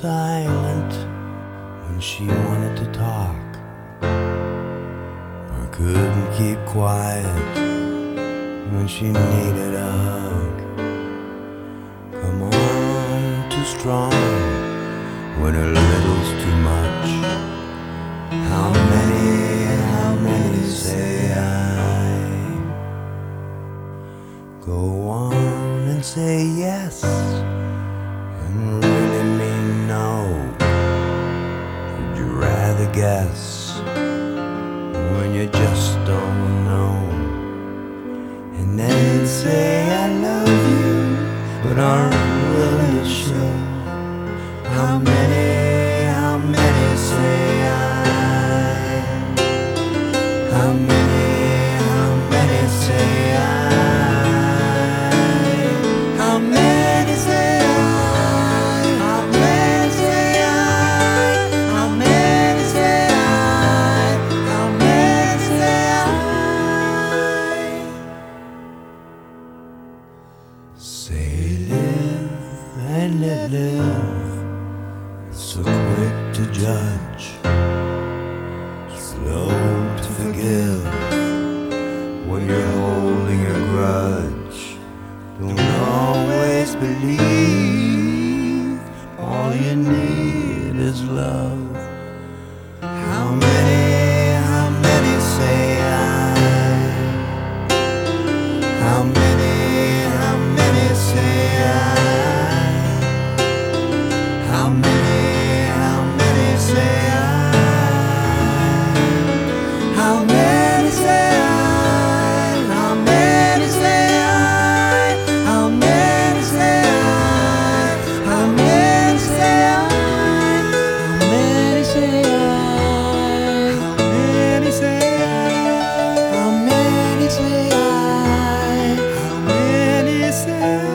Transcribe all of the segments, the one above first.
silent when she wanted to talk, or couldn't keep quiet when she needed a hug. Come on, too strong when a little's too much. How many say I? Go on and say yes and really mean no. Would you rather guess when you just don't know? And then say I love you, but aren't willing to show. How many say I? How many say I? How many say I? How many say I? How many say I? How many say I? Say live and let live. So quick to judge, slow to forgive. When you're holding a grudge, don't always believe. All you need is love. How many say I? How many say I? How many say I? How many say I? How many say I? How many say I? How many say I? How many say I? How many say I? How many say I? How many say I?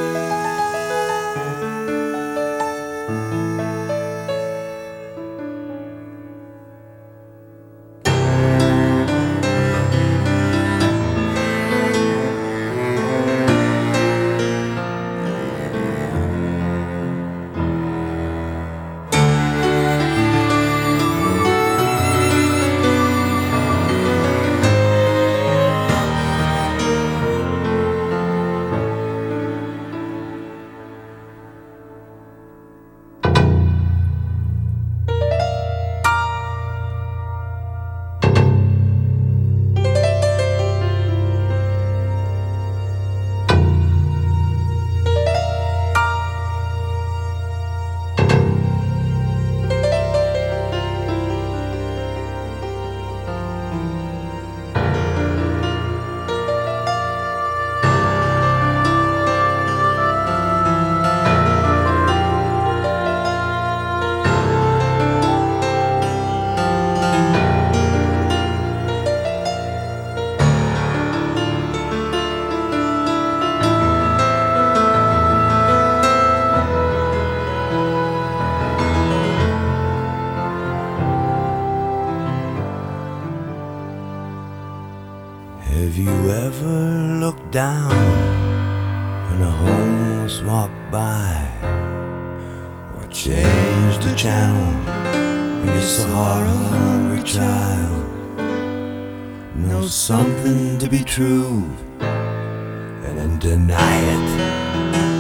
Have you ever looked down when a homeless walk by, or changed the channel when you saw a hungry child? Know something to be true and then deny it.